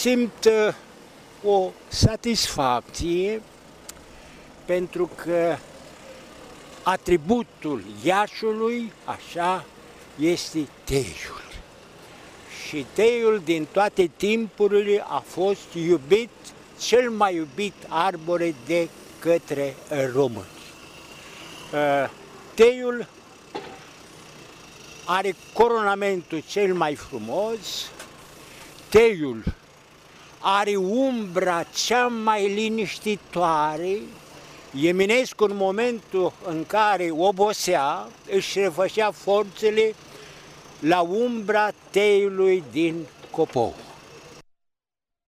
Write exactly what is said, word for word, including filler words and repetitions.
simt uh, o satisfacție pentru că atributul Iașului, așa, este teiul. Și teiul din toate timpurile a fost iubit, cel mai iubit arbore de către români. Teiul are coronamentul cel mai frumos, teiul are umbra cea mai liniștitoare. Eminescu, în momentul în care obosea, își refăcea forțele la umbra teiului din Copou.